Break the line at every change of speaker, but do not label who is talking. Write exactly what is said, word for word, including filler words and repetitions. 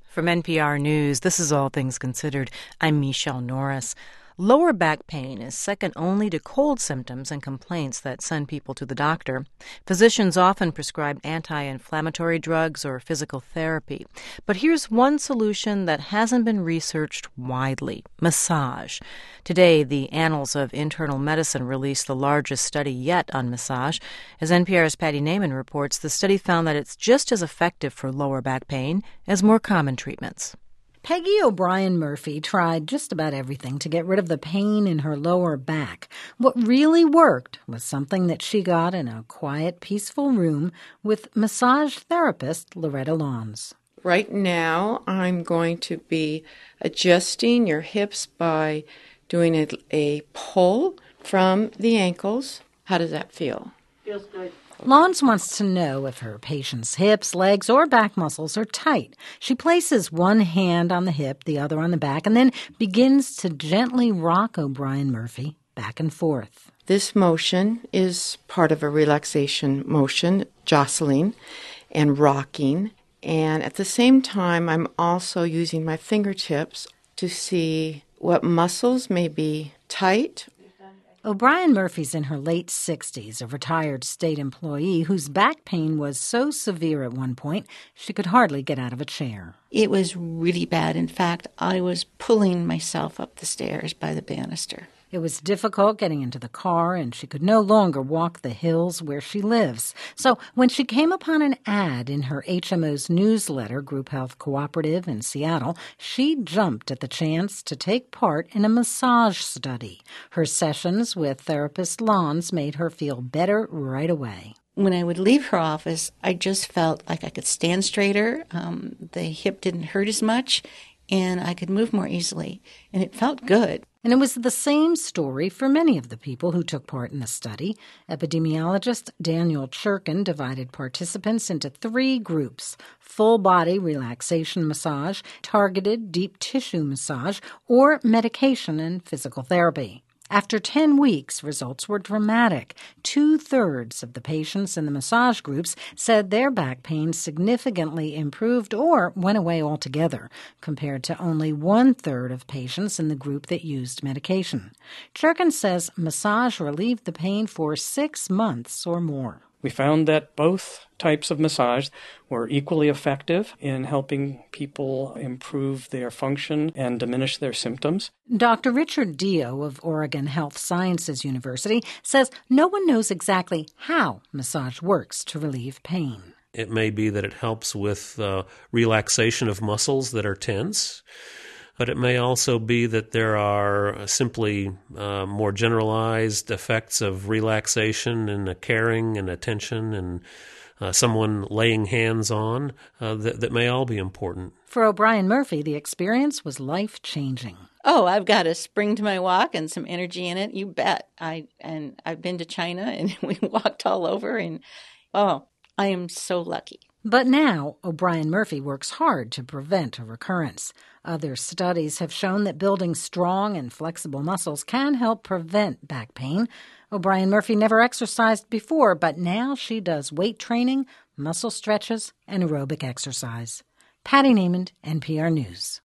From N P R News, this is All Things Considered. I'm Michelle Norris. Lower back pain is second only to cold symptoms and complaints that send people to the doctor. Physicians often prescribe anti-inflammatory drugs or physical therapy. But here's one solution that hasn't been researched widely: massage. Today, the Annals of Internal Medicine released the largest study yet on massage. As N P R's Patty Naiman reports, the study found that it's just as effective for lower back pain as more common treatments.
Peggy O'Brien Murphy tried just about everything to get rid of the pain in her lower back. What really worked was something that she got in a quiet, peaceful room with massage therapist Loretta Lawns.
Right now, I'm going to be adjusting your hips by doing a, a pull from the ankles. How does that feel?
Feels good.
Lawns wants to know if her patient's hips, legs, or back muscles are tight. She places one hand on the hip, the other on the back, and then begins to gently rock O'Brien Murphy back and forth.
This motion is part of a relaxation motion, jostling and rocking. And at the same time, I'm also using my fingertips to see what muscles may be tight.
O'Brien Murphy's in her late sixties, a retired state employee whose back pain was so severe at one point she could hardly get out of a chair.
It was really bad. In fact, I was pulling myself up the stairs by the banister.
It was difficult getting into the car, and she could no longer walk the hills where she lives. So when she came upon an ad in her H M O's newsletter, Group Health Cooperative in Seattle, she jumped at the chance to take part in a massage study. Her sessions with therapist Lawns made her feel better right away.
When I would leave her office, I just felt like I could stand straighter. Um, the hip didn't hurt as much, and I could move more easily, and it felt good.
And it was the same story for many of the people who took part in the study. Epidemiologist Daniel Churkin divided participants into three groups: full-body relaxation massage, targeted deep tissue massage, or medication and physical therapy. After ten weeks, results were dramatic. Two-thirds of the patients in the massage groups said their back pain significantly improved or went away altogether, compared to only one-third of patients in the group that used medication. Churkin says massage relieved the pain for six months or more.
We found that both types of massage were equally effective in helping people improve their function and diminish their symptoms.
Doctor Richard Dio of Oregon Health Sciences University says no one knows exactly how massage works to relieve pain.
It may be that it helps with uh, relaxation of muscles that are tense, but it may also be that there are simply uh, more generalized effects of relaxation and a caring and attention and uh, someone laying hands on uh, that, that may all be important.
For O'Brien Murphy, the experience was life-changing.
Oh, I've got a spring to my walk and some energy in it. You bet. I and I've been to China and we walked all over, and oh, I am so lucky.
But now, O'Brien Murphy works hard to prevent a recurrence. Other studies have shown that building strong and flexible muscles can help prevent back pain. O'Brien Murphy never exercised before, but now she does weight training, muscle stretches, and aerobic exercise. Patty Naiman, N P R News.